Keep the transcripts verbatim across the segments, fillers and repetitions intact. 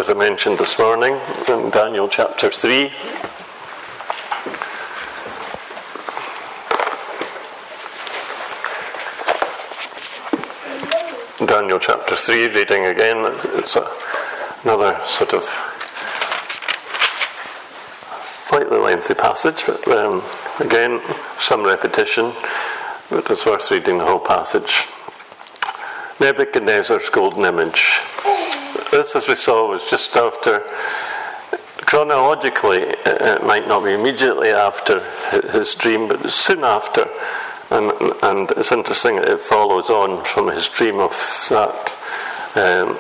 as I mentioned this morning, in Daniel chapter three. Daniel chapter three, reading again. It's a, another sort of slightly lengthy passage, but um, again, some repetition, but it's worth reading the whole passage. Nebuchadnezzar's golden image. This, as we saw, was just after, chronologically, it might not be immediately after his dream, but soon after. And, and it's interesting that it follows on from his dream of that um,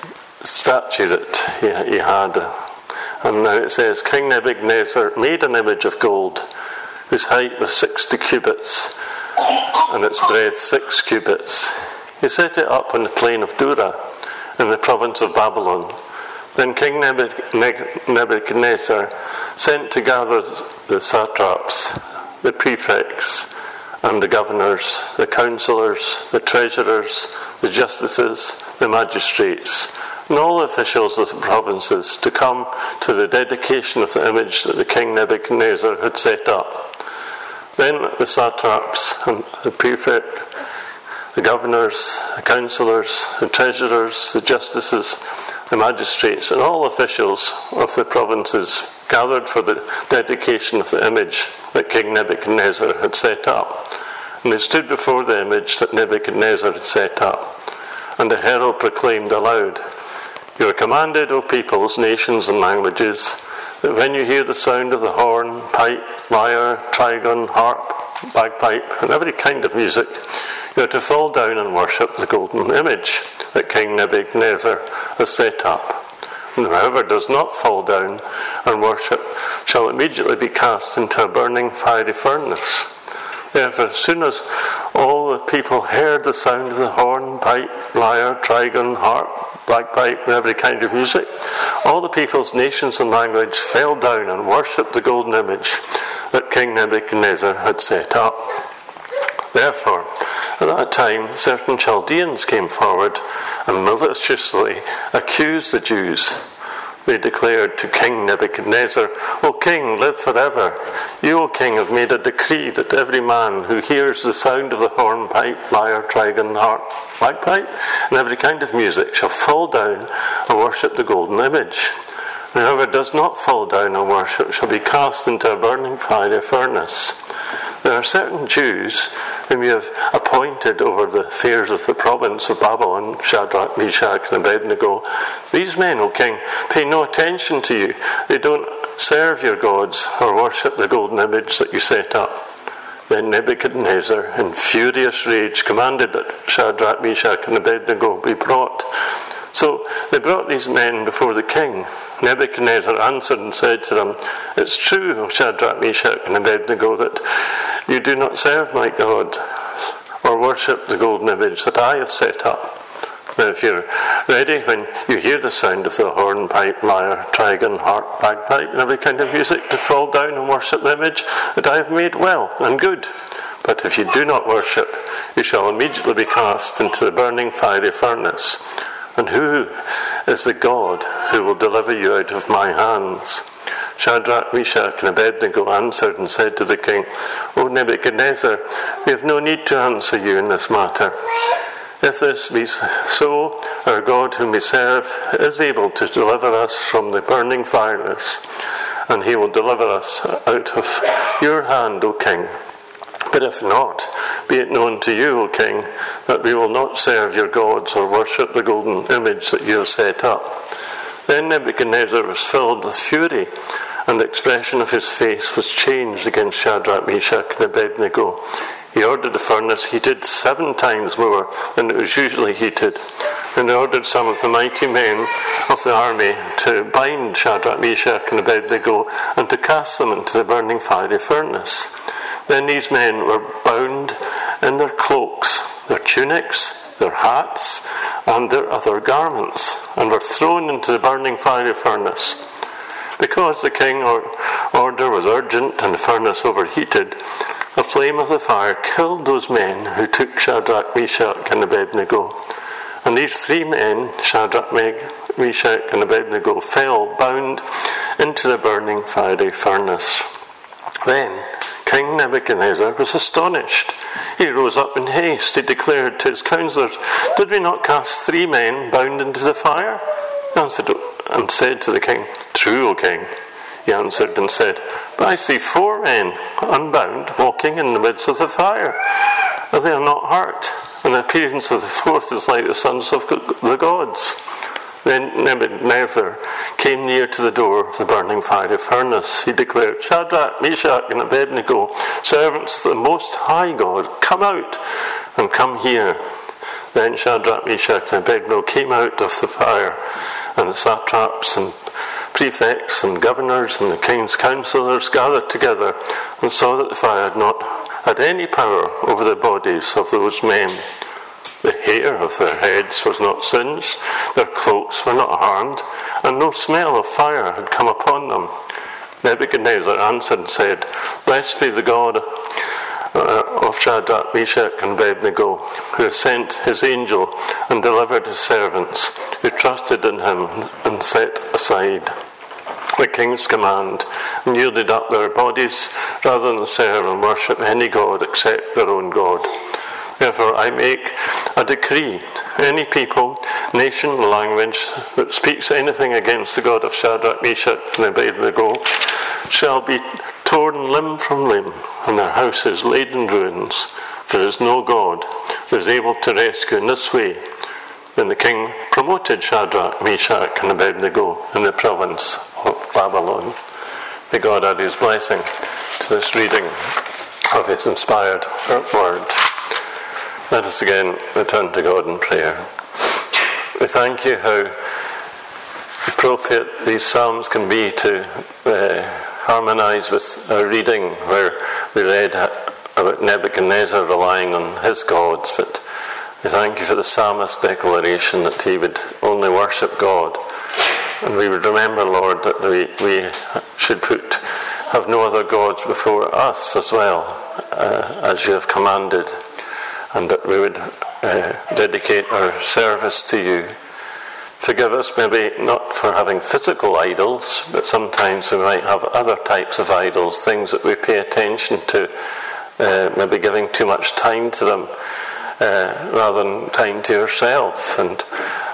statue that he, he had. And now it says, King Nebuchadnezzar made an image of gold, whose height was sixty cubits, and its breadth six cubits. He set it up on the plain of Dura, in the province of Babylon. Then King Nebuchadnezzar sent to gather the satraps, the prefects, and the governors, the councillors, the treasurers, the justices, the magistrates, and all the officials of the provinces to come to the dedication of the image that the king Nebuchadnezzar had set up. Then the satraps and the prefect, the governors, the councillors, the treasurers, the justices, the magistrates, and all officials of the provinces gathered for the dedication of the image that King Nebuchadnezzar had set up. And they stood before the image that Nebuchadnezzar had set up. And the herald proclaimed aloud, You are commanded, O peoples, nations, and languages, that when you hear the sound of the horn, pipe, lyre, trigon, harp, bagpipe, and every kind of music, you are to fall down and worship the golden image that King Nebuchadnezzar has set up. And whoever does not fall down and worship shall immediately be cast into a burning fiery furnace. Therefore, as soon as all the people heard the sound of the horn, pipe, lyre, trigon, harp, bagpipe, and every kind of music, all the peoples, nations, and language fell down and worshipped the golden image that King Nebuchadnezzar had set up. Therefore, at that time, certain Chaldeans came forward and maliciously accused the Jews. They declared to King Nebuchadnezzar, O king, live forever. You, O king, have made a decree that every man who hears the sound of the horn, pipe, lyre, trigon, harp, bagpipe, and every kind of music shall fall down and worship the golden image. And whoever does not fall down and worship shall be cast into a burning fiery furnace. There are certain Jews whom you have appointed over the affairs of the province of Babylon, Shadrach, Meshach, and Abednego. These men, O king, pay no attention to you. They don't serve your gods or worship the golden image that you set up. Then Nebuchadnezzar, in furious rage, commanded that Shadrach, Meshach, and Abednego be brought. So they brought these men before the king. Nebuchadnezzar answered and said to them, It's true, O Shadrach, Meshach, and Abednego, that you do not serve my God or worship the golden image that I have set up. Now if you're ready, when you hear the sound of the horn, pipe, lyre, trigon, harp, bagpipe, and every kind of music, to fall down and worship the image that I have made well and good. But if you do not worship, you shall immediately be cast into the burning fiery furnace. And who is the God who will deliver you out of my hands? Shadrach, Meshach, and Abednego answered and said to the king, O Nebuchadnezzar, we have no need to answer you in this matter. If this be so, our God whom we serve is able to deliver us from the burning furnace, and he will deliver us out of your hand, O king. But if not, be it known to you, O king, that we will not serve your gods or worship the golden image that you have set up. Then Nebuchadnezzar was filled with fury, and the expression of his face was changed against Shadrach, Meshach, and Abednego. He ordered the furnace heated seven times more than it was usually heated, and he ordered some of the mighty men of the army to bind Shadrach, Meshach, and Abednego and to cast them into the burning fiery furnace. Then these men were bound in their cloaks, their tunics, their hats, and their other garments, and were thrown into the burning fiery furnace. Because the king's order was urgent and the furnace overheated, the flame of the fire killed those men who took Shadrach, Meshach, and Abednego. And these three men, Shadrach, Meshach and Abednego, fell bound into the burning fiery furnace. Then King Nebuchadnezzar was astonished. He rose up in haste. He declared to his counselors, "Did we not cast three men bound into the fire?" He answered and said to the king, "True, O king." He answered and said, "But I see four men unbound walking in the midst of the fire, and they are not hurt, and the appearance of the fourth is like the sons of the gods." Then Nebuchadnezzar came near to the door of the burning fiery furnace. He declared, "Shadrach, Meshach, and Abednego, servants of the Most High God, come out and come here." Then Shadrach, Meshach, and Abednego came out of the fire, and the satraps and prefects and governors and the king's counselors gathered together and saw that the fire had not had any power over the bodies of those men. The hair of their heads was not singed, their cloaks were not harmed, and no smell of fire had come upon them. Nebuchadnezzar answered and said, "Blessed be the God uh, of Shadrach, Meshach, and Abednego, who has sent his angel and delivered his servants, who trusted in him and set aside the king's command, and yielded up their bodies rather than serve and worship any god except their own God. Therefore I make a decree, any people, nation, language that speaks anything against the God of Shadrach, Meshach, and Abednego shall be torn limb from limb, and their houses laid in ruins, for there is no God who is able to rescue in this way." Then the king promoted Shadrach, Meshach, and Abednego in the province of Babylon. May God add his blessing to this reading of his inspired word. Let us again return to God in prayer. We thank you how appropriate these psalms can be to uh, harmonise with our reading where we read about Nebuchadnezzar relying on his gods, but we thank you for the psalmist's declaration that he would only worship God. And we would remember, Lord, that we, we should put have no other gods before us as well, uh, as you have commanded, and that we would uh, dedicate our service to you. Forgive us maybe not for having physical idols, but sometimes we might have other types of idols, things that we pay attention to, uh, maybe giving too much time to them uh, rather than time to yourself. And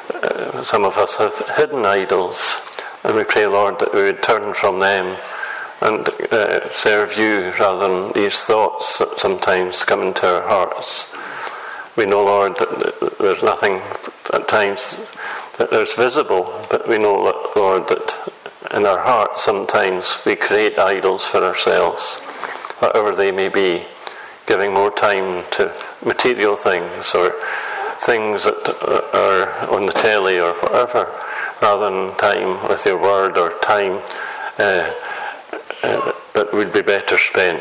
uh, some of us have hidden idols, and we pray, Lord, that we would turn from them and uh, serve you rather than these thoughts that sometimes come into our hearts. We know, Lord, that there's nothing at times that there's visible, but we know, Lord, that in our hearts sometimes we create idols for ourselves, whatever they may be, giving more time to material things or things that are on the telly or whatever, rather than time with your word or time uh, uh, that would be better spent.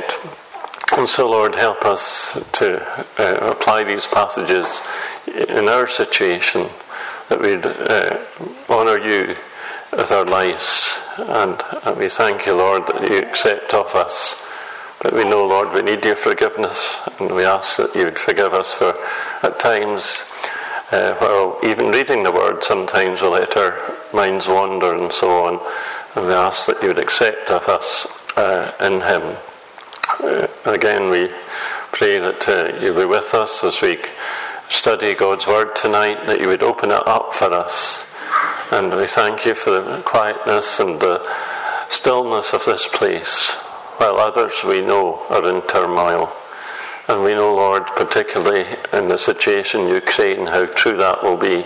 And so, Lord, help us to uh, apply these passages in our situation, that we'd uh, honour you with our lives. And, and we thank you, Lord, that you accept of us. But we know, Lord, we need your forgiveness, and we ask that you would forgive us for, at times, uh, while even reading the word, sometimes we'll let our minds wander and so on. And we ask that you would accept of us uh, in him. Uh, again, we pray that uh, you be with us as we study God's word tonight, that you would open it up for us. And we thank you for the quietness and the stillness of this place, while others we know are in turmoil. And we know, Lord, particularly in the situation Ukraine, how true that will be,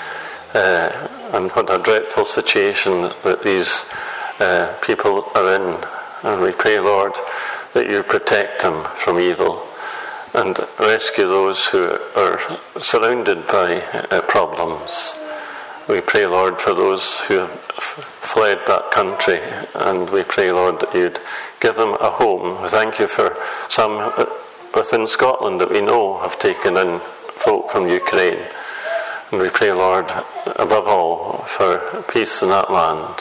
uh, and what a dreadful situation that these uh, people are in. And we pray, Lord, that you protect them from evil and rescue those who are surrounded by uh, problems. We pray, Lord, for those who have f- fled that country, and we pray, Lord, that you'd give them a home. We thank you for some within Scotland that we know have taken in folk from Ukraine. And we pray, Lord, above all, for peace in that land.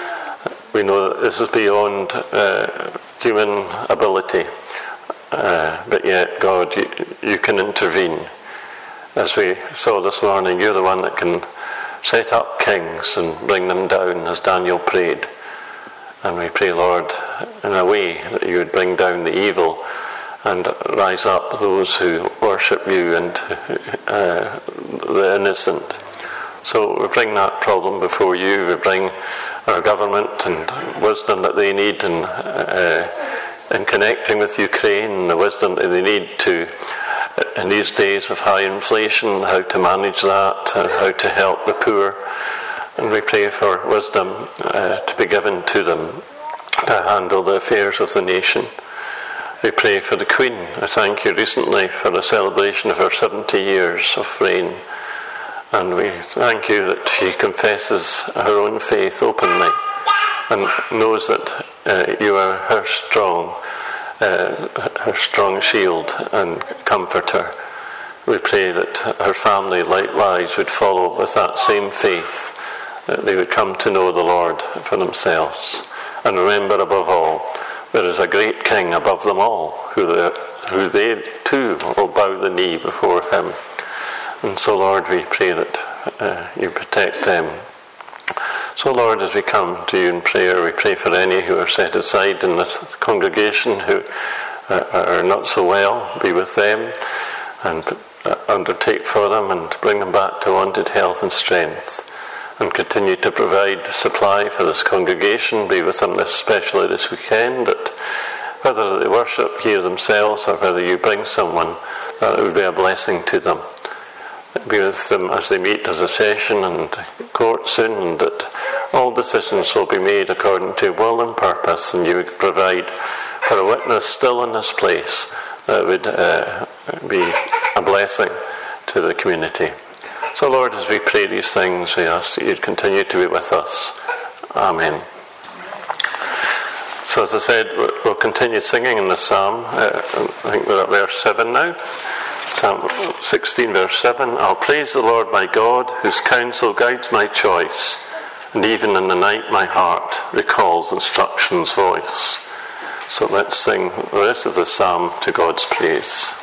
We know that this is beyond uh, human ability, uh, but yet, God, you, you can intervene. As we saw this morning, you're the one that can set up kings and bring them down, as Daniel prayed. And we pray, Lord, in a way that you would bring down the evil and rise up those who worship you and uh, the innocent. So we bring that problem before you. We bring our government and wisdom that they need in, uh, in connecting with Ukraine, the wisdom that they need to, in these days of high inflation, how to manage that, and how to help the poor. And we pray for wisdom uh, to be given to them to handle the affairs of the nation. We pray for the Queen. I thank you recently for the celebration of her seventy years of reign. And we thank you that she confesses her own faith openly and knows that uh, you are her strong, uh, her strong shield and comforter. We pray that her family likewise would follow with that same faith, that they would come to know the Lord for themselves. And remember, above all, there is a great King above them all, who, who they too will bow the knee before him. And so, Lord, we pray that uh, you protect them. So, Lord, as we come to you in prayer, we pray for any who are set aside in this congregation who uh, are not so well. Be with them and uh, undertake for them and bring them back to wonted health and strength. And continue to provide supply for this congregation. Be with them, especially this weekend, that whether they worship here themselves or whether you bring someone, that it would be a blessing to them. Be with them as they meet as a session and court soon, and that all decisions will be made according to will and purpose, and you would provide for a witness still in this place that would uh, be a blessing to the community. So, Lord, as we pray these things, we ask that you'd continue to be with us. Amen. So, as I said, we'll continue singing in the psalm. Uh, I think we're at verse seven now. Psalm sixteen, verse seven. I'll praise the Lord my God, whose counsel guides my choice, and even in the night my heart recalls instruction's voice. So let's sing the rest of the psalm to God's praise.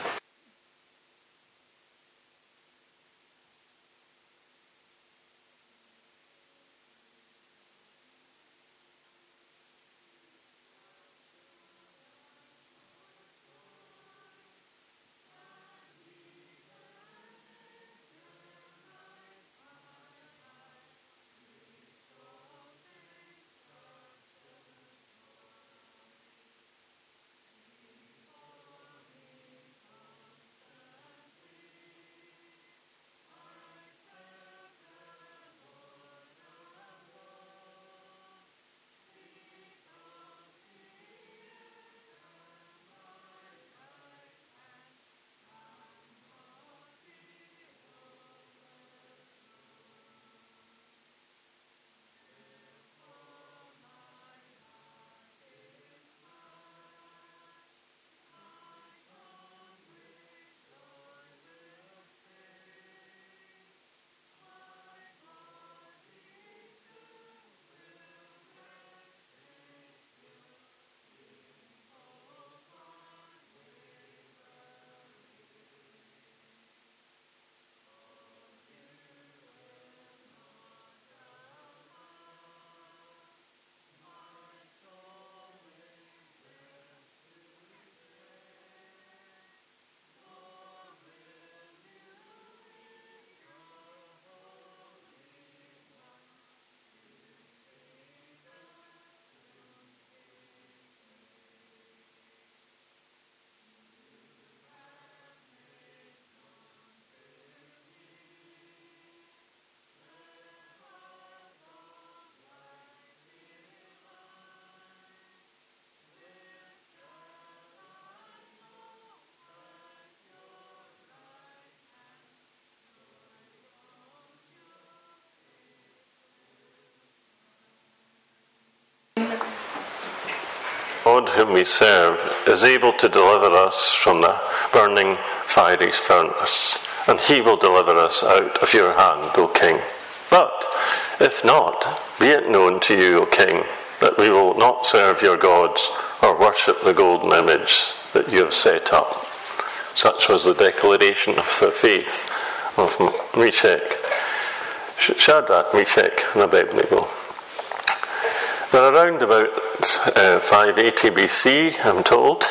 God whom we serve is able to deliver us from the burning fiery furnace, and he will deliver us out of your hand, O King. But if not, be it known to you, O King, that we will not serve your gods or worship the golden image that you have set up. Such was the declaration of the faith of Meshach, Shadrach, Meshach, and Abednego. They're around about uh, five eighty B C, I'm told.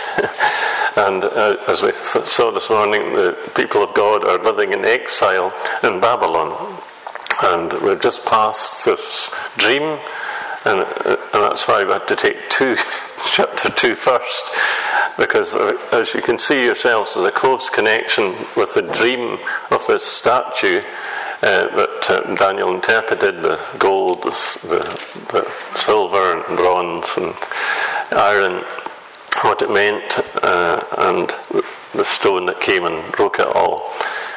And uh, as we saw this morning, the people of God are living in exile in Babylon. And we're just past this dream, and, uh, and that's why we had to take two, chapter two first, because uh, as you can see yourselves, there's a close connection with the dream of this statue uh, that uh, Daniel interpreted, the gold, the, the, the silver and bronze and iron, what it meant, uh, and the stone that came and broke it all.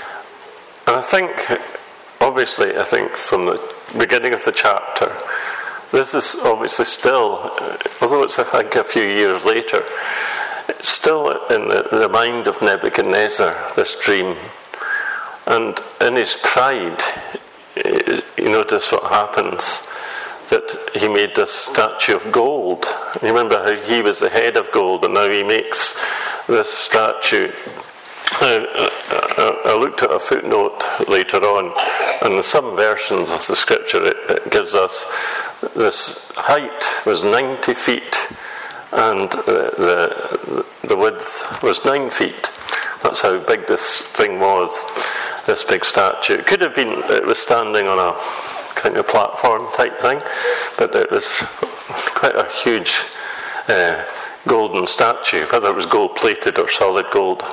And I think, obviously, I think from the beginning of the chapter, this is obviously still, although it's I think a few years later, it's still in the, the mind of Nebuchadnezzar, this dream. And in his pride, you notice what happens, that he made this statue of gold. You remember how he was the head of gold, and now he makes this statue. Now, I looked at a footnote later on, and in some versions of the scripture it, it gives us this height was ninety feet, and the, the, the width was nine feet. That's how big this thing was, this big statue. It could have been, it was standing on a kind of platform type thing, but it was quite a huge uh, golden statue. Whether it was gold plated or solid gold,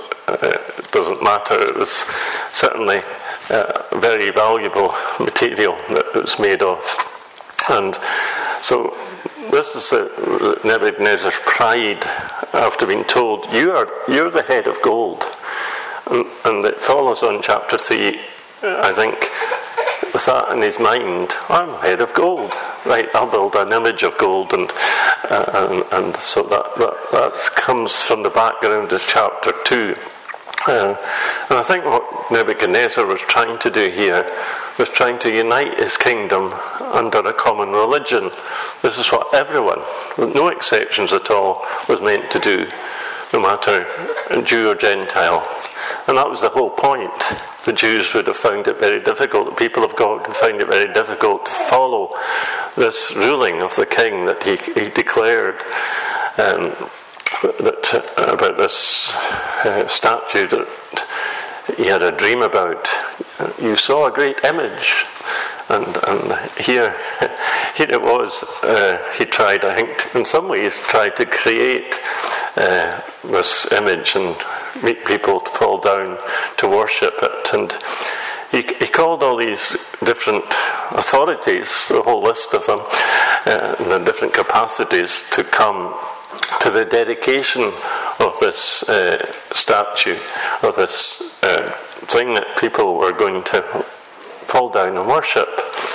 it doesn't matter. It was certainly a very valuable material that it was made of. And so this is a, Nebuchadnezzar's pride after being told, you are you're the head of gold. And, and it follows on chapter three, I think, with that in his mind, I'm head of gold. Right, I'll build an image of gold. And uh, and, and so that, that, that comes from the background of chapter two. Uh, and I think what Nebuchadnezzar was trying to do here was trying to unite his kingdom under a common religion. This is what everyone, with no exceptions at all, was meant to do, no matter Jew or Gentile. And that was the whole point. The Jews would have found it very difficult, the people of God would find it very difficult to follow this ruling of the king that he, he declared. Um, that uh, about this uh, statue that he had a dream about. You saw a great image, and, and here, here it was. Uh, he tried, I think, in some ways, tried to create uh, this image and make people fall down to worship it. And he, he called all these different authorities, the whole list of them, uh, in the different capacities, to come to the dedication of this uh, statue, of this uh, thing that people were going to fall down and worship.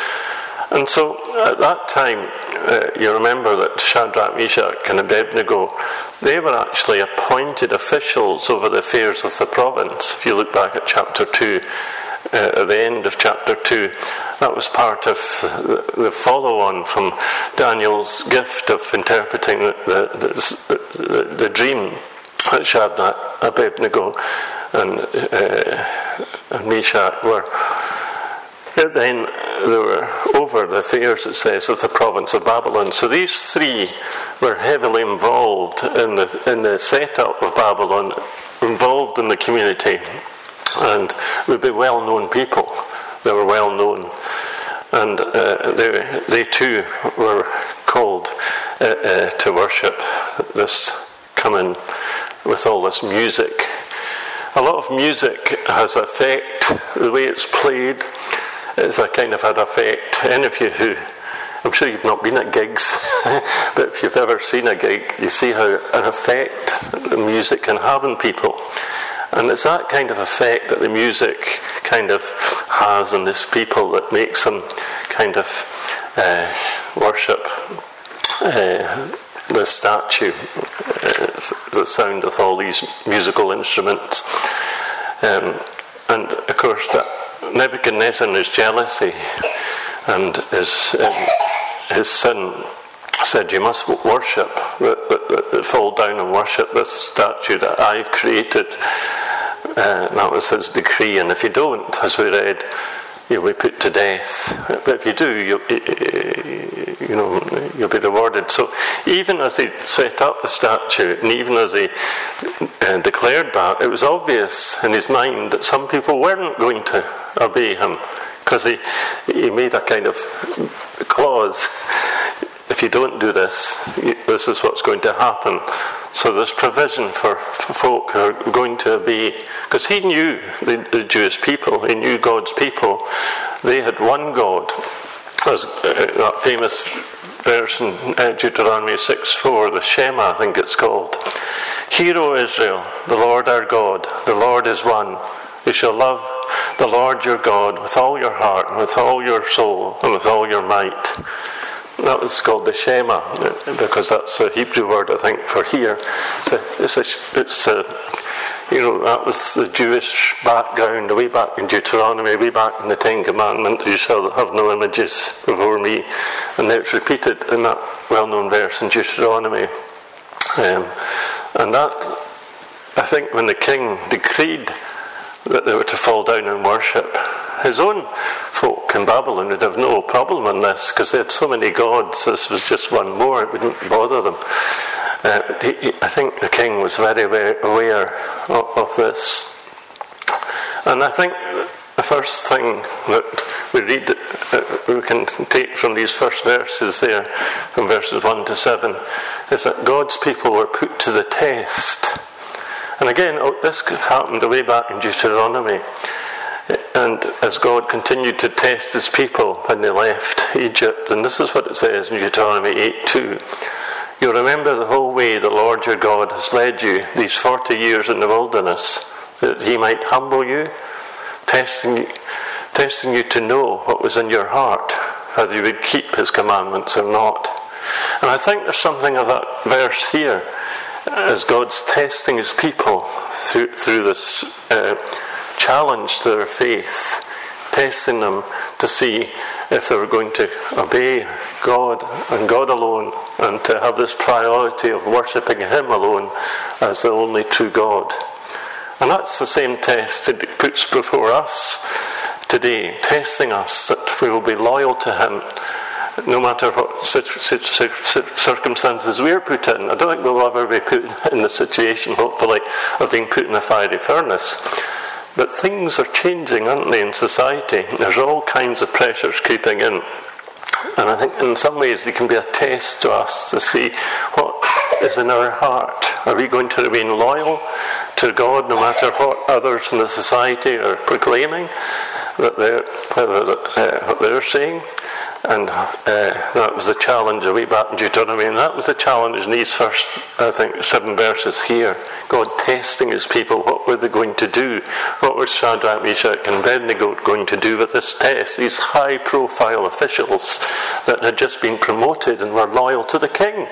And so at that time, uh, you remember that Shadrach, Meshach and Abednego, they were actually appointed officials over the affairs of the province. If you look back at chapter two, uh, at the end of chapter two, that was part of the, the follow-on from Daniel's gift of interpreting the, the, the, the dream that Shadrach, Abednego and, uh, and Meshach were. Then they were over the affairs, it says, of the province of Babylon. So these three were heavily involved in the, in the setup of Babylon, involved in the community, and would be well-known people. They were well-known. And uh, they, they too were called uh, uh, to worship, this coming with all this music. A lot of music has effect, the way it's played. It's a kind of an effect. Any of you who, I'm sure you've not been at gigs, but if you've ever seen a gig, you see how an effect the music can have on people. And it's that kind of effect that the music kind of has on these people that makes them kind of uh, worship uh, the statue, uh, the sound of all these musical instruments. Um, and of course, that Nebuchadnezzar in his jealousy and his um, his sin said, you must worship, fall down and worship this statue that I've created. Uh, that was his decree, and if you don't, as we read, you'll be put to death. But if you do, you'll, you know, you'll be rewarded. So even as he set up the statue, and even as he uh, declared that, it was obvious in his mind that some people weren't going to obey him, because he, he made a kind of clause. If you don't do this, this is what's going to happen. So there's provision for, for folk who are going to obey. Because he knew the, the Jewish people, he knew God's people. They had one God. As uh, that famous verse in uh, Deuteronomy six four, the Shema, I think it's called. Hear, O Israel, the Lord our God, the Lord is one. You shall love the Lord your God with all your heart, and with all your soul, and with all your might. That was called the Shema, because that's a Hebrew word, I think, for here. It's a, it's a, it's a, you know, that was the Jewish background, way back in Deuteronomy, way back in the Ten Commandments, you shall have no images before me. And it's repeated in that well-known verse in Deuteronomy. Um, and that, I think, when the king decreed that they were to fall down and worship, his own folk in Babylon would have no problem on this, because they had so many gods. This was just one more, it wouldn't bother them. Uh, he, he, I think the king was very aware of, of this. And I think the first thing that we read, uh, we can take from these first verses there, from verses one to seven, is that God's people were put to the test. And again, oh, this happened way back in Deuteronomy. And as God continued to test his people when they left Egypt, and this is what it says in Deuteronomy eight two, you remember the whole way the Lord your God has led you these forty years in the wilderness, that he might humble you, testing, testing you to know what was in your heart, whether you would keep his commandments or not. And I think there's something of that verse here, as God's testing his people through, through this uh, challenge to their faith, testing them to see if they were going to obey God and God alone, and to have this priority of worshipping him alone as the only true God. And that's the same test that he puts before us today, testing us that we will be loyal to him no matter what circumstances we're put in. I don't think we'll ever be put in the situation, hopefully, of being put in a fiery furnace. But things are changing, aren't they, in society? There's all kinds of pressures creeping in. And I think in some ways they can be a test to us to see what is in our heart. Are we going to remain loyal to God no matter what others in the society are proclaiming, that they're, uh, what they're saying? And uh, that was the challenge way back in Deuteronomy, and that was the challenge in these first, I think, seven verses here. God testing his people. What were they going to do? What were Shadrach, Meshach and Abednego going to do with this test? These high-profile officials that had just been promoted and were loyal to the king.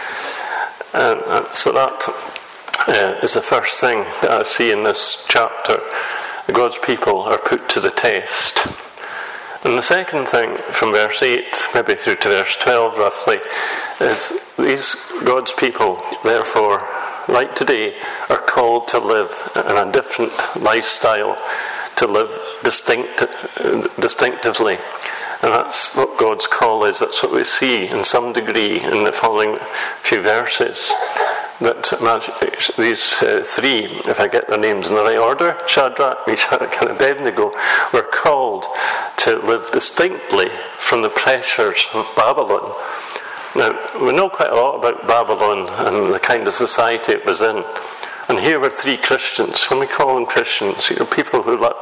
And, and so that uh, is the first thing that I see in this chapter. God's people are put to the test. And the second thing from verse eight, maybe through to verse twelve roughly, is these God's people, therefore, like today, are called to live in a different lifestyle, to live distinct, distinctively. And that's what God's call is. That's what we see in some degree in the following few verses. That these uh, three, if I get their names in the right order, Shadrach, Meshach and Abednego, were called to live distinctly from the pressures of Babylon. Now, we know quite a lot about Babylon and the kind of society it was in. And here were three Christians. When we call them Christians, you know, people who love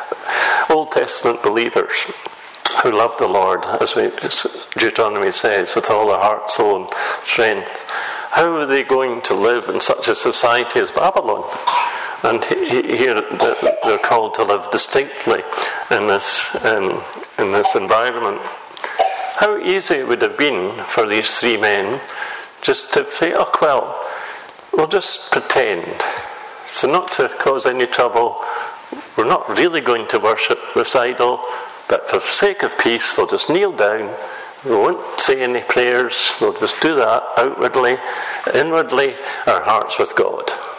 Old Testament believers, who love the Lord, as we, Deuteronomy says, with all their heart, soul and strength. How are they going to live in such a society as Babylon? And here they're called to live distinctly in this um, in this environment. How easy it would have been for these three men just to say, oh well, we'll just pretend. So not to cause any trouble, we're not really going to worship this idol, but for the sake of peace, we'll just kneel down. We won't say any prayers. We'll just do that outwardly. Inwardly, our hearts with God.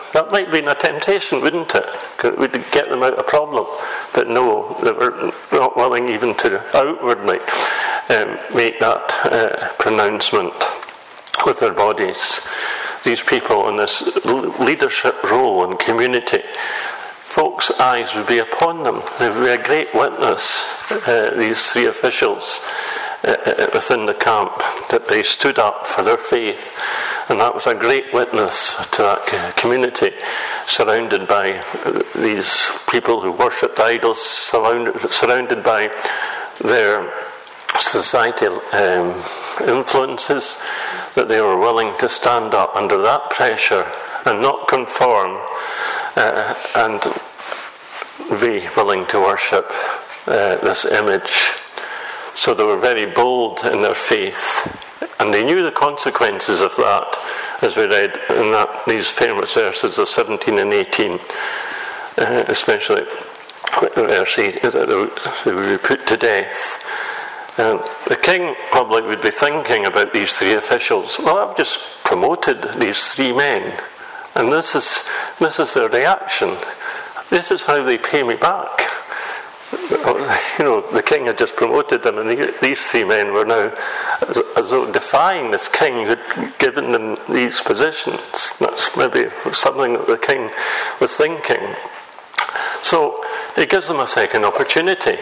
That might have been a temptation, wouldn't it? It would get them out of a problem. But no, they were not willing even to outwardly um, make that uh, pronouncement with their bodies. These people in this leadership role in community, folks' eyes would be upon them. They would be a great witness, uh, these three officials uh, within the camp, that they stood up for their faith. And that was a great witness to that community, surrounded by these people who worshipped idols, surrounded, surrounded by their societal um, influences, that they were willing to stand up under that pressure and not conform, uh, and be willing to worship uh, this image. So they were very bold in their faith, and they knew the consequences of that, as we read in that, these famous verses of seventeen and eighteen, uh, especially verse eight, that they would be put to death. Um, the king probably would be thinking about these three officials. Well, I've just promoted these three men, and this is this is their reaction. This is how they pay me back. You know, the king had just promoted them, and these three men were now as, as though defying this king who'd given them these positions. That's maybe something that the king was thinking. So he gives them a second opportunity.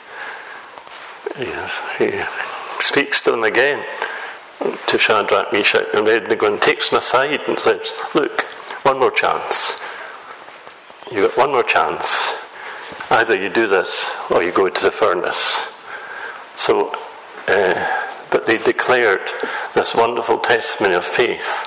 Yes, he speaks to them again, to Shadrach, Meshach, and Abednego, and takes them aside and says, look, one more chance. You've got one more chance. Either you do this or you go to the furnace. So, uh, but they declared this wonderful testimony of faith.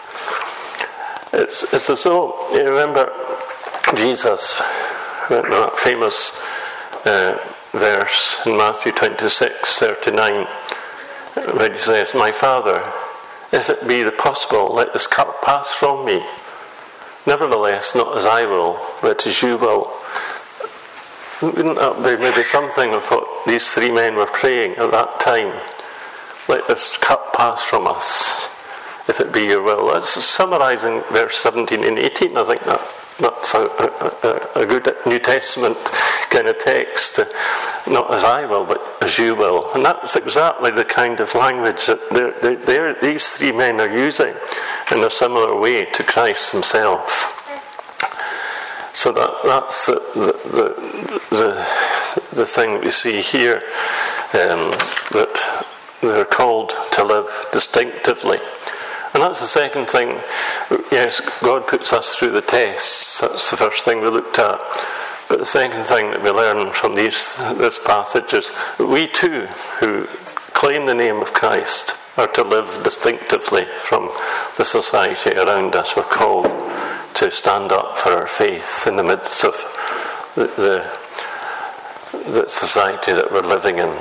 It's, it's as though, you remember Jesus, that famous uh, verse in Matthew twenty-six, thirty-nine, where he says, my Father, if it be possible, let this cup pass from me. Nevertheless, not as I will, but as you will. Wouldn't that be maybe something of what these three men were praying at that time? Let this cup pass from us, if it be your will. That's summarising verse seventeen and eighteen. I think that that's a, a, a good New Testament kind of text. Not as I will, but as you will. And that's exactly the kind of language that they're, they're, they're, these three men are using in a similar way to Christ himself. So that, that's the, the, the, the thing we see here, um, that they're called to live distinctively. And that's the second thing. Yes, God puts us through the tests. That's the first thing we looked at. But the second thing that we learn from these, this passage is that we too, who claim the name of Christ, are to live distinctively from the society around us. We're called to stand up for our faith in the midst of the, the, the society that we're living in.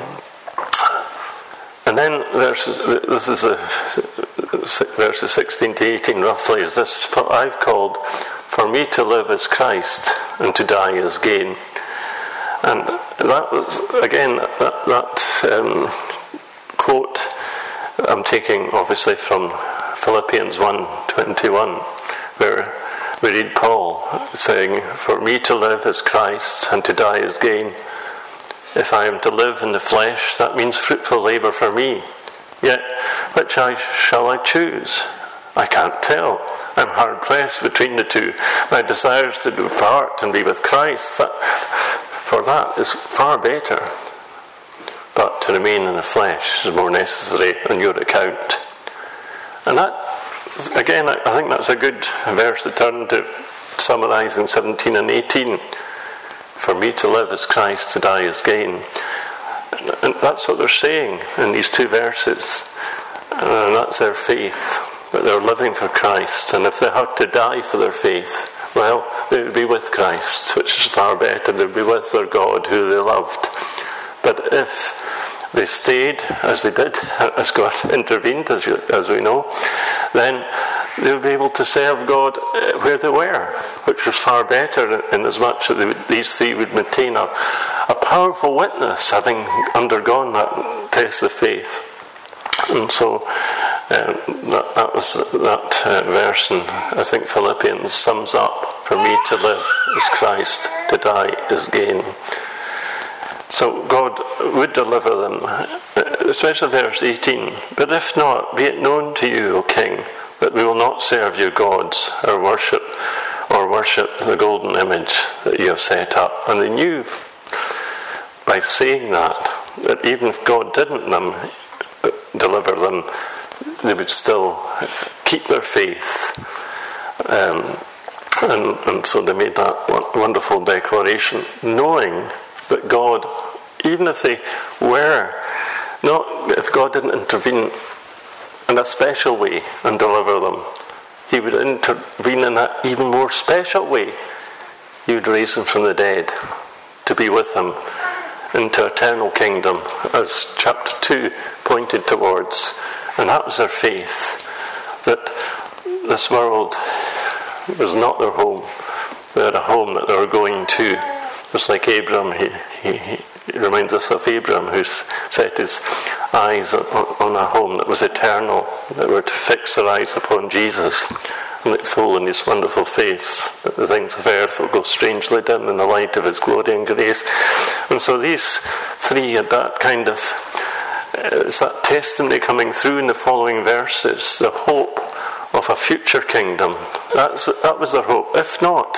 And then verses, this is a, verses sixteen to eighteen roughly, is this: for I've called, for me to live is Christ, and to die is gain. And that was, again, that, that um, quote I'm taking obviously from Philippians one twenty-one, where we read Paul saying, for me to live is Christ, and to die is gain. If I am to live in the flesh, that means fruitful labour for me. Yet, which I shall I choose? I can't tell. I'm hard pressed between the two. My desire is to depart and be with Christ. That, for that is far better. But to remain in the flesh is more necessary on your account. And that, again, I think that's a good verse to turn to, summarising seventeen and eighteen. For me to live is Christ, to die is gain. And that's what they're saying in these two verses. And that's their faith, that they're living for Christ. And if they had to die for their faith, well, they would be with Christ, which is far better. They'd be with their God, who they loved. But if they stayed, as they did, as God intervened, as, you, as we know, then they would be able to serve God where they were, which was far better, in as much that they would, these three would maintain a, a powerful witness, having undergone that test of faith. And so Um, that, that was that uh, verse in, I think, Philippians sums up, for me to live is Christ, to die is gain. So God would deliver them, especially verse eighteen. But if not, be it known to you, O King, that we will not serve your gods or worship or worship the golden image that you have set up. And they knew by saying that, that even if God didn't them, deliver them, they would still keep their faith. Um, and, and so they made that wonderful declaration, knowing that God, even if they were, not if God didn't intervene in a special way and deliver them, he would intervene in an even more special way. He would raise them from the dead to be with him into eternal kingdom, as chapter two pointed towards. And that was their faith, that this world was not their home. They had a home that they were going to. Just like Abram, he, he, he reminds us of Abram, who set his eyes on, on a home that was eternal, that were to fix their eyes upon Jesus, and look full in his wonderful face, that the things of earth will go strangely dim in the light of his glory and grace. And so these three had that kind of, uh, it's that testimony coming through in the following verses, the hope of a future kingdom. That's, that was their hope. If not,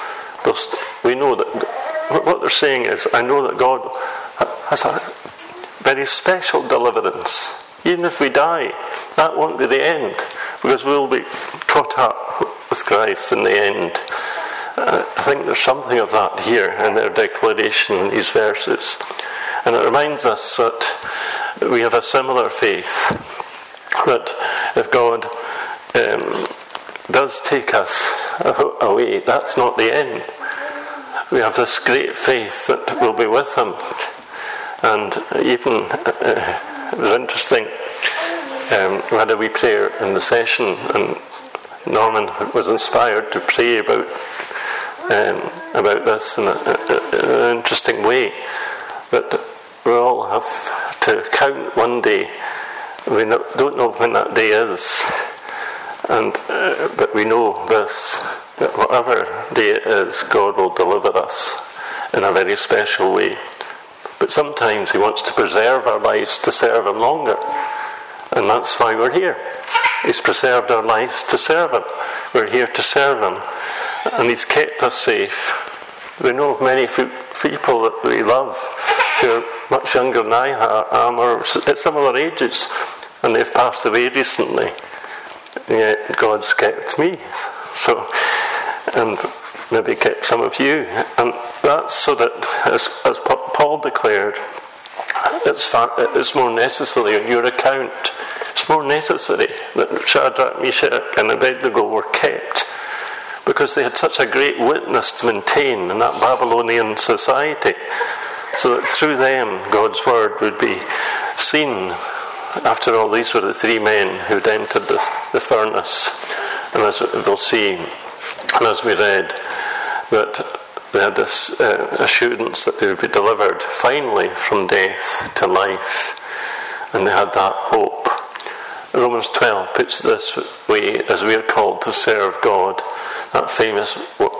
we know that what they're saying is, I know that God has a very special deliverance. Even if we die, that won't be the end, because we'll be caught up with Christ in the end. Uh, I think there's something of that here in their declaration in these verses. And it reminds us that we have a similar faith, that if God um, does take us away, that's not the end. We have this great faith that we'll be with him. And even, uh, it was interesting, um, we had a wee prayer in the session, and Norman was inspired to pray about um, about this in, a, in an interesting way, that we all have to count one day. We no, don't know when that day is, and uh, but we know this, that whatever day it is, God will deliver us in a very special way. But sometimes he wants to preserve our lives to serve him longer. And that's why we're here. He's preserved our lives to serve him. We're here to serve him. And he's kept us safe. We know of many people that we love who are much younger than I am, or at similar ages, and they've passed away recently. And yet God's kept me. So, and maybe kept some of you. And that's so that, as, as Paul declared, it's, far, it's more necessary on your account. It's more necessary that Shadrach, Meshach and Abednego were kept, because they had such a great witness to maintain in that Babylonian society, so that through them God's word would be seen. After all, these were the three men who'd entered the, the furnace, and as we'll see, and as we read, that they had this uh, assurance that they would be delivered finally from death to life, and they had that hope. Romans twelve puts it this way, as we are called to serve God, that famous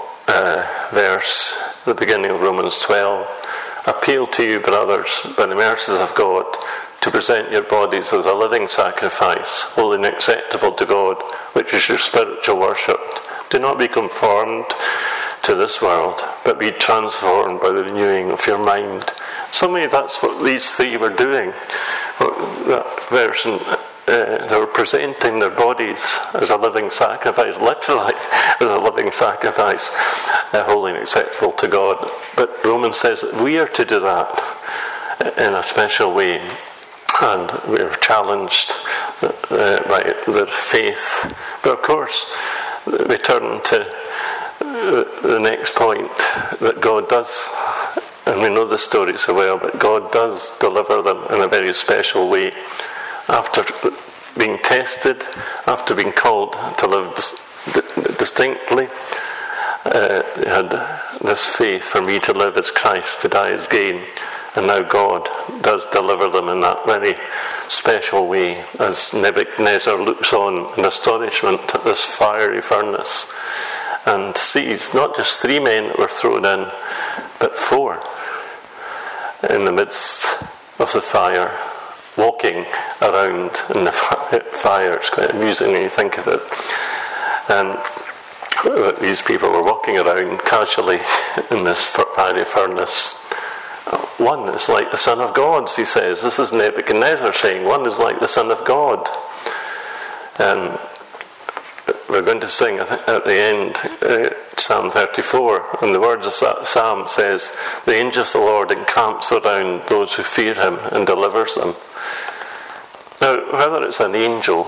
uh, verse at the beginning of Romans twelve, appeal to you, brothers, by the mercies of God, to present your bodies as a living sacrifice, holy and acceptable to God, which is your spiritual worship. Do not be conformed to this world, but be transformed by the renewing of your mind. Somebody, that's what these three were doing. That verse, uh, they were presenting their bodies as a living sacrifice, literally as a living sacrifice, uh, holy and acceptable to God. But Romans says that we are to do that in a special way. And we are challenged uh, by their faith. But of course, we turn to the next point, that God does, and we know the story so well, but God does deliver them in a very special way. After being tested, after being called to live dis- distinctly, uh, they had this faith, for me to live as Christ, to die as gain. And now God does deliver them in that very special way as Nebuchadnezzar looks on in astonishment at this fiery furnace and sees not just three men that were thrown in, but four in the midst of the fire, walking around in the fire. It's quite amusing when you think of it. And these people were walking around casually in this fiery furnace. One is like the Son of God, he says. This is Nebuchadnezzar saying, one is like the Son of God. And we're going to sing at the end uh, Psalm thirty-four, and the words of that psalm says, the angel of the Lord encamps around those who fear him and delivers them. Now, whether it's an angel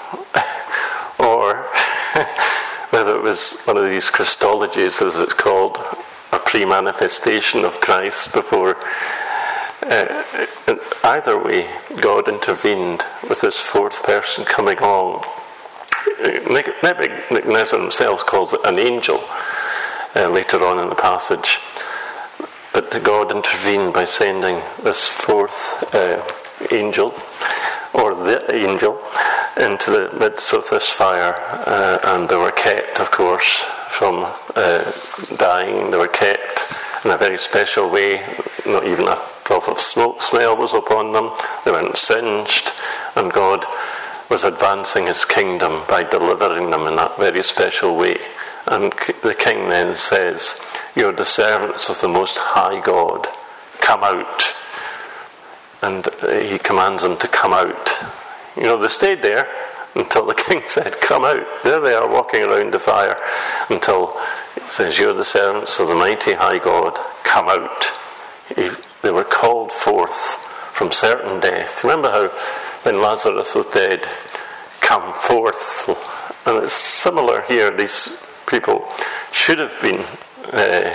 or whether it was one of these Christologies, as it's called, a pre-manifestation of Christ before, uh, either way, God intervened with this fourth person coming along. Nebuchadnezzar himself calls it an angel uh, later on in the passage, but God intervened by sending this fourth uh, angel, or the angel, into the midst of this fire, uh, and they were kept, of course, from uh, dying. They were kept in a very special way. Not even a drop of smoke smell was upon them. They weren't singed, and God was advancing his kingdom by delivering them in that very special way. And the king then says, you're the servants of the Most High God, come out. And he commands them to come out. You know, they stayed there until the king said, come out. There they are walking around the fire until it says, you're the servants of the mighty high God, come out. He, they were called forth from certain death. Remember how when Lazarus was dead, come forth. And it's similar here. These people should have been uh,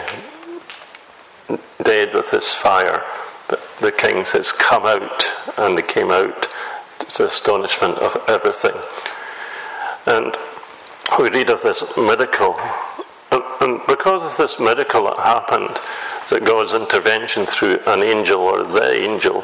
dead with this fire, but the king says, come out. And they came out to the astonishment of everything. And we read of this miracle. And, and because of this miracle that happened, that God's intervention through an angel or the angel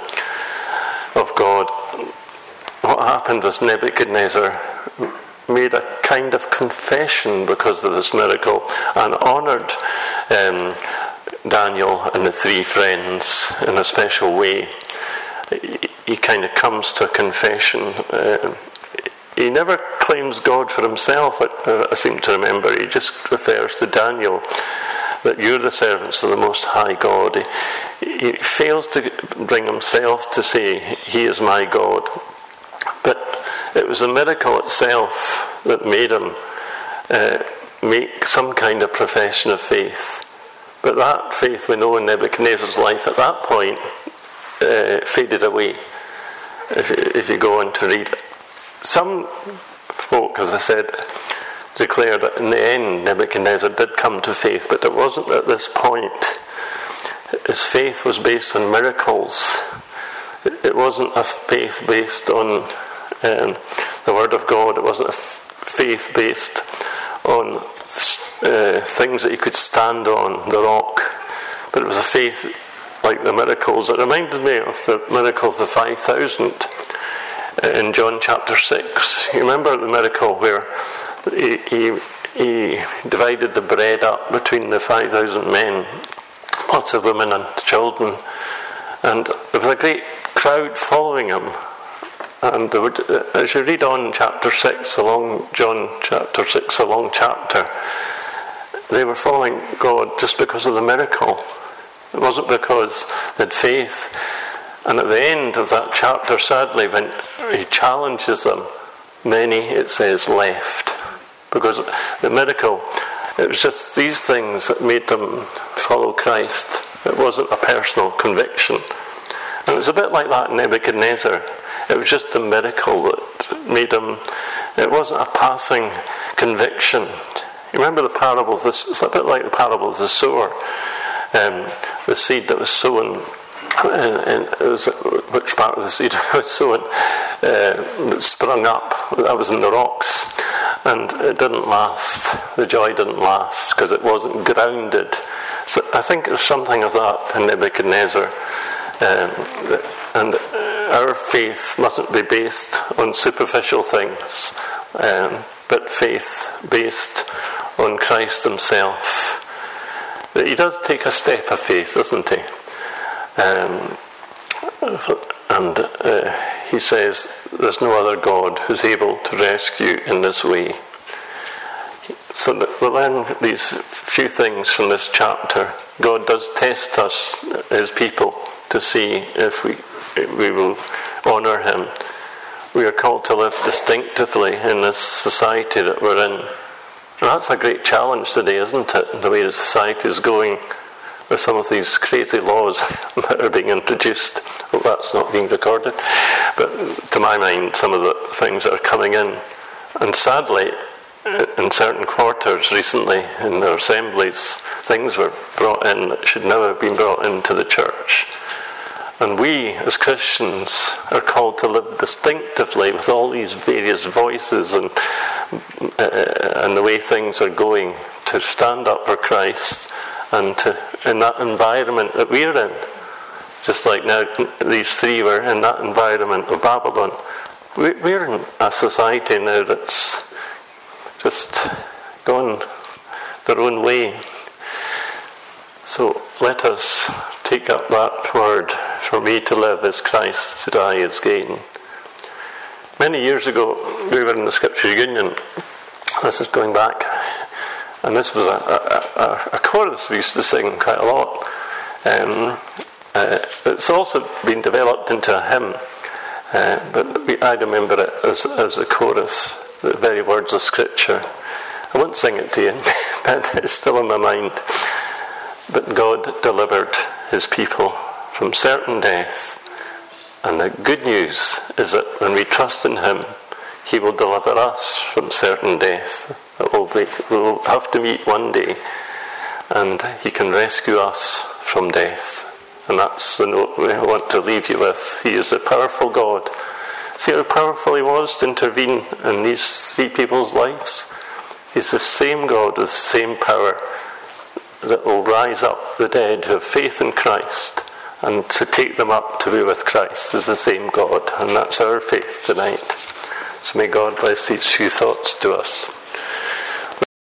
of God, what happened was Nebuchadnezzar made a kind of confession because of this miracle and honoured um, Daniel and the three friends in a special way. He, he kind of comes to a confession. Uh, he never claims God for himself, I, I seem to remember. He just refers to Daniel, that you're the servants of the Most High God. He, he fails to bring himself to say, he is my God. But it was the miracle itself that made him uh, make some kind of profession of faith. But that faith, we know in Nebuchadnezzar's life at that point, uh, faded away. If you, if you go on to read, some folk, as I said, declare that in the end Nebuchadnezzar did come to faith, but it wasn't at this point. His faith was based on miracles. It wasn't a faith based on um, the Word of God. It wasn't a f- faith based on uh, things that he could stand on, the rock. But it was a faith like the miracles. It reminded me of the miracle of the five thousand in John chapter six. You remember the miracle where he, he, he divided the bread up between the five thousand men, lots of women and children, and there was a great crowd following him. And would, as you read on in chapter six, a long John chapter six, a long chapter, they were following God just because of the miracle. It wasn't because they had faith. And at the end of that chapter, sadly, when he challenges them, many, it says, left. Because the miracle, it was just these things that made them follow Christ. It wasn't a personal conviction. And it was a bit like that in Nebuchadnezzar. It was just a miracle that made him, it wasn't a passing conviction. You remember the parable of this, it's a bit like the parable of the sower. Um, the seed that was sown, and, and it was, which part of the seed was sown, uh, that sprung up, that was in the rocks, and it didn't last. The joy didn't last because it wasn't grounded. So I think there's something of that in Nebuchadnezzar. Um, and our faith mustn't be based on superficial things, um, but faith based on Christ himself. But he does take a step of faith, doesn't he? Um, and uh, he says there's no other God who's able to rescue in this way. So that we'll learn these few things from this chapter. God does test us, his people, to see if we we will honour him. We are called to live distinctively in this society that we're in. And that's a great challenge today, isn't it? The way the society is going with some of these crazy laws that are being introduced. Well, that's not being recorded. But to my mind, some of the things that are coming in. And sadly, in certain quarters recently, in their assemblies, things were brought in that should never have been brought into the church. And we, as Christians, are called to live distinctively with all these various voices and uh, and the way things are going, to stand up for Christ, and to, in that environment that we're in. Just like now, these three were in that environment of Babylon. We, we're in a society now that's just going their own way. So let us take up that word, for me to live is Christ, to die is gain. Many years ago, we were in the Scripture Union. This is going back. And this was a, a, a, a chorus we used to sing quite a lot. Um, uh, it's also been developed into a hymn. Uh, but we, I remember it as, as a chorus, the very words of Scripture. I won't sing it to you, but it's still in my mind. But God delivered his people from certain death. And the good news is that when we trust in him, he will deliver us from certain death that we'll, be, we'll have to meet one day. And he can rescue us from death. And that's the note we want to leave you with. He is a powerful God. See how powerful he was to intervene in these three people's lives? He's the same God with the same power that will rise up the dead who have faith in Christ, and to take them up to be with Christ is the same God. And that's our faith tonight. So may God bless these few thoughts to us.